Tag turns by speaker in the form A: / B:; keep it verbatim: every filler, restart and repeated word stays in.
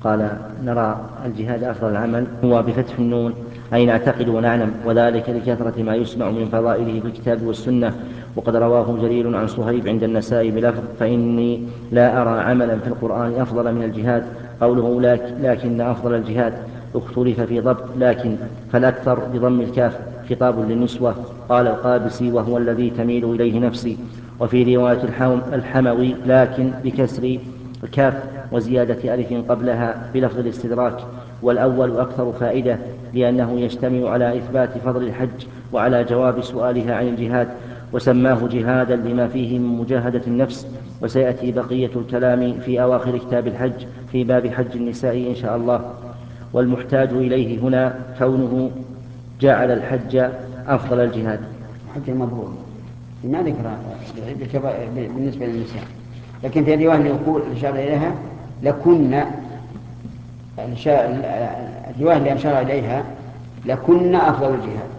A: قال نرى الجهاد أفضل العمل هو بفتح النون، أي نعتقد ونعلم، وذلك لكثرة ما يسمع من فضائله في الكتاب والسنة. وقد رواه جرير عن صهيب عند النسائي بلفظ: فإني لا أرى عملا في القرآن أفضل من الجهاد. قوله لكن أفضل الجهاد اختلف في ضبط لكن، فالأكثر بضم الكاف خطاب للنسوة. قال القابسي: وهو الذي تميل إليه نفسي. وفي رواية الحموي لكن بكسر الكاف وزيادة ألف قبلها بلفظ الاستدراك، والأول أكثر فائدة، لأنه يشتمل على إثبات فضل الحج وعلى جواب سؤالها عن الجهاد، وسماه جهادا لما فيه من مجاهدة النفس. وسيأتي بقية الكلام في أواخر كتاب الحج في باب حج النساء إن شاء الله. والمحتاج إليه هنا كونه جعل الحج أفضل الجهاد.
B: حج المبرور ما ذكر بالنسبة للنساء، لكن في الرواية اللي يقول الإشارة إليها لكن، الرواية اللي أشار إليها لكن أفضل الجهاد.